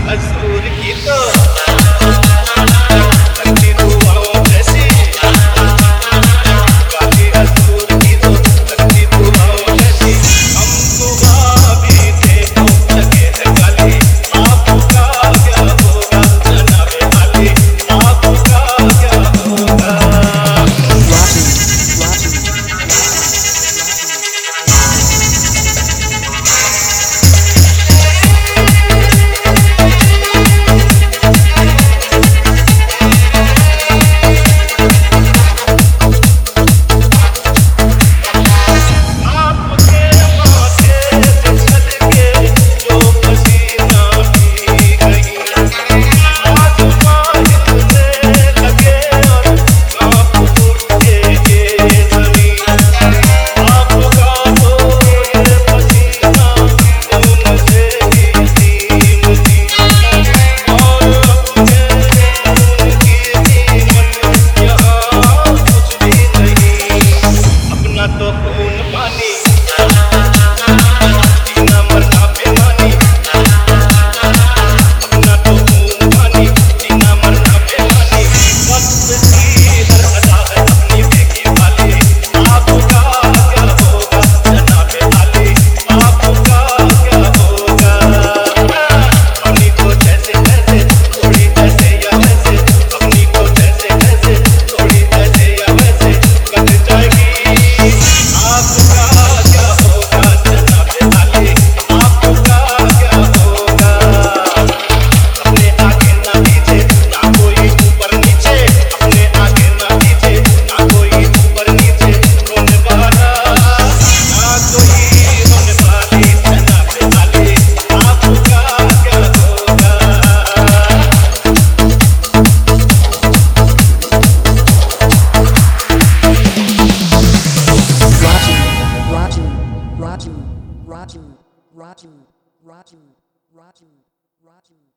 असूर की तो करती दुआओं जैसी गाली असूर की तो करती दुआओं जैसी हम दुआ भी थे तो लगे है गाली आपका क्या होगा जनाबे वाली आपका क्या होगा तो खून पानी जीना मरना बेमानी अपना तो खून पानी जीना मरना बेमानी वक्त की हर अदा है अपनी बेगी वाली आपका क्या होगा जनाबे वाली आपका क्या होगा अपनी को जैसे जैसे थोड़ी जैसे या वैसे अपनी को जैसे जैसे थोड़ी जैसे या वैसे कट जाएगी आपका क्या होगा जनाबे वाली आपका क्या होगा अपने आगे ना पीछे ना कोई ऊपर नीचे अपने आगे ना पीछे ना कोई ऊपर नीचे रोने वाला ना कोई रोने वाली जनाबे वाली आपका क्या होगा Raju.